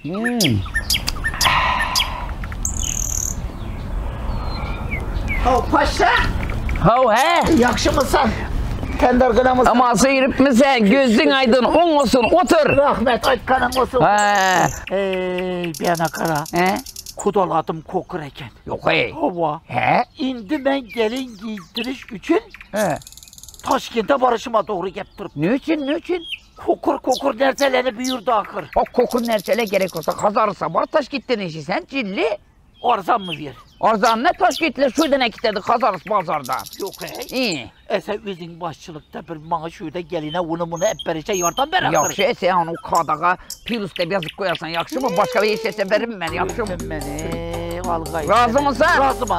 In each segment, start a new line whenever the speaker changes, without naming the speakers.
Paşa.
He.
Yaxşı mısın? Tender kınamısın.
Ama sıyırıp mı sen? Gözün aydın, on olsun, otur.
Rahmet aytkanın olsun.
He.
Bir yana kara.
He?
Kudaladım kokur eken.
Yok hey.
Hava.
He?
İndi ben gelin giydiriş için
He.
Taşkent'e barışıma doğru getirip.
Niçin?
Kokur nerseleri büyürdü akır.
O kokun nersele gerek olsa kazarı sabah taş gittin işi sen cilli.
Arzan mı ver?
Arzan ne taş gittiler şuradan ekitedi kazarız pazardan.
Yok hey.
İyi.
Sen özün başçılıkta bir bana şurada geline bunu hep berece yardım ver akır.
Yakşı sen onu kadağa piruste yazık koyarsan yakşı mı? Başka bir işe severim ben yakşı mı?
Vallahi.
Razı mısın?
Razımam.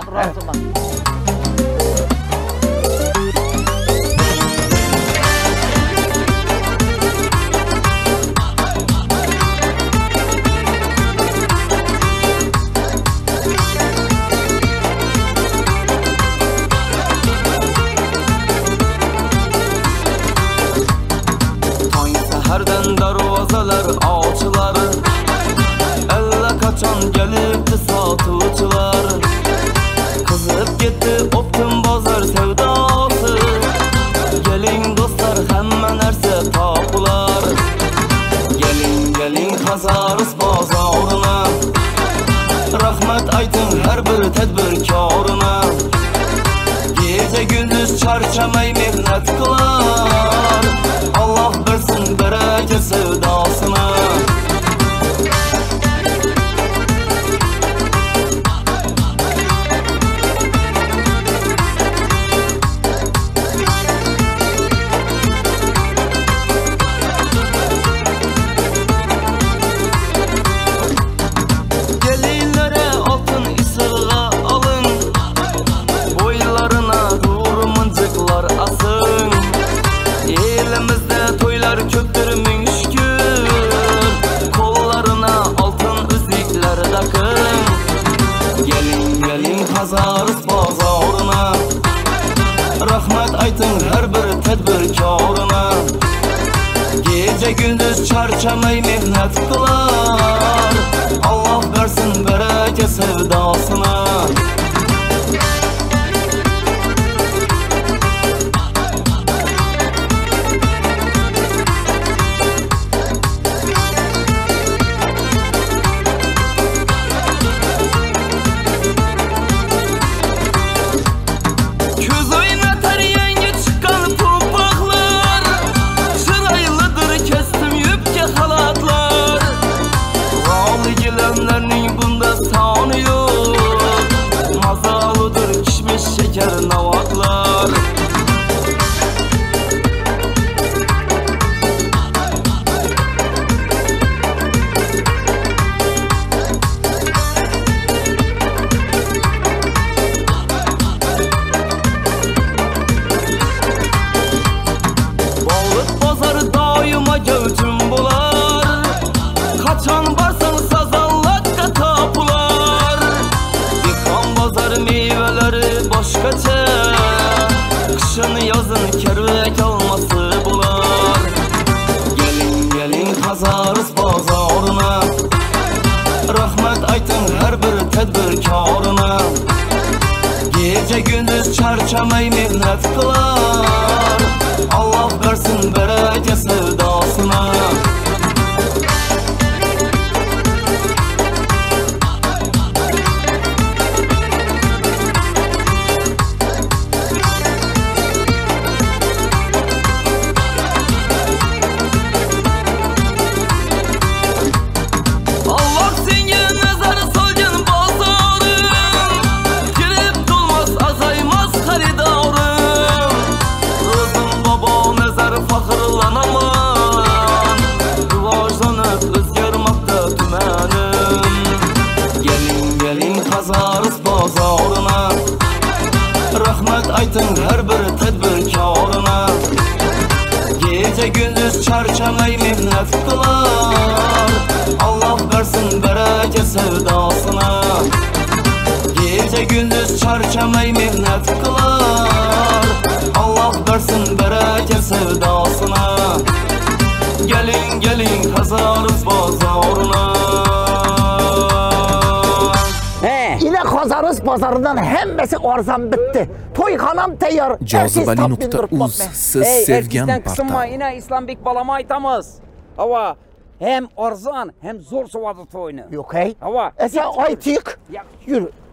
Herden darvazalar ağaçları Elle kaçan gelipti satıcılar Kızıp gitti optun bazar sevdası Gelin dostlar hemen erse tapular Gelin kazarız bazarına Rahmet aytın her bir tedbirkarına Gece gündüz çarçamay mehnet kılar Allah versin bereket sevdasına Gelinlere altın isırga alın Boylarına doğru mıncıklar asın Elimizde toylar köktür müşkür Kollarına altın üzükler takın Gelin kazarız bazarına Rahmet aytın her bir tedbirkarına Gece gündüz çarçamay mehnet kılar Allah versin bereket sevdasına Şeker navatlar Balık pazarı daima gövtüm bular Kaçan varsan sazallakta tapular Dikkan pazarı meyveleri başkaça Kışın yazın kervek alması bular Gelin kazarız bazarına Rahmet aytın her bir tedbirkarına Gece gündüz çarçamay mehnet kılar Allah versin bereket sevdasına aytın her bir tedbirkarına Gece gündüz çarçamay mehnet kılar Allah versin bereket sevdasına Gece gündüz çarçamay mehnet kılar Allah versin bereket sevdasına Gelin kazarız bazarına
Bazarız bazarından hemmesi arzan bitti. Toyxanam tayyor.
Cazibali.uz siz sevgan
Herkesten kısınma
portal.
yine İslambek balama aytamız. Hava hem arzan hem zor sovadı toyunu.
Yok hey.
Hava.
Esa aytık.
Ya-
Yürü.